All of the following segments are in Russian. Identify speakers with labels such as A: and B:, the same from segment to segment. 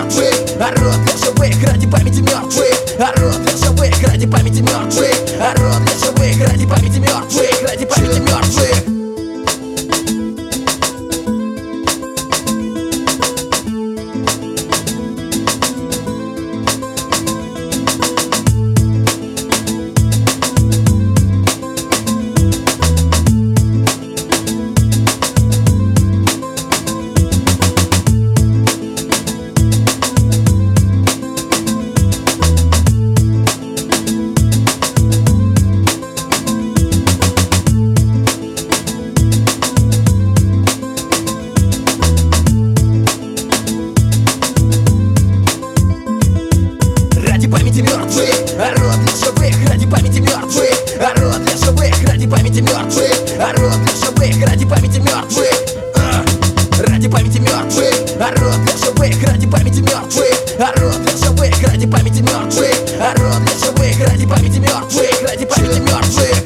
A: мертвых. Орут для живых ради памяти мертвых. Орут для живых ради памяти мертвых. Орут для живых ради памяти мертвых. Ради памяти мертвых. Ради памяти мертвых. Орут для живых ради памяти мертвых. Орут для живых ради памяти мертвых. Орут для живых ради памяти мертвых. Ради памяти мертвых. Орут для живых ради памяти мертвых. Орут для живых ради памяти мертвых. Орут для живых ради памяти мертвых. Ради памяти мертвых.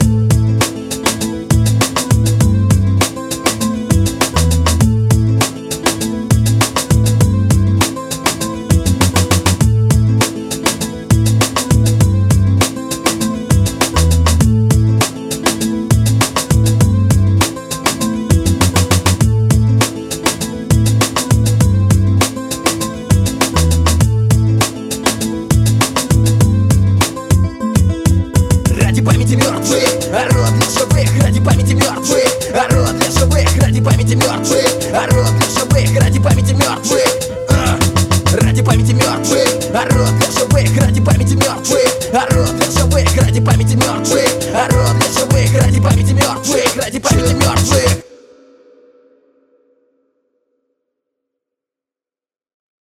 A: Ради памяти мертвых. Орут для живых ради памяти мертвых. Орут для живых ради памяти мертвых. Орут для живых ради памяти мертвых. Ради памяти мертвых. Орут для живых ради памяти мертвых. Орут для живых ради памяти мертвых. Орут для живых ради памяти мертвых. Ради памяти мертвых.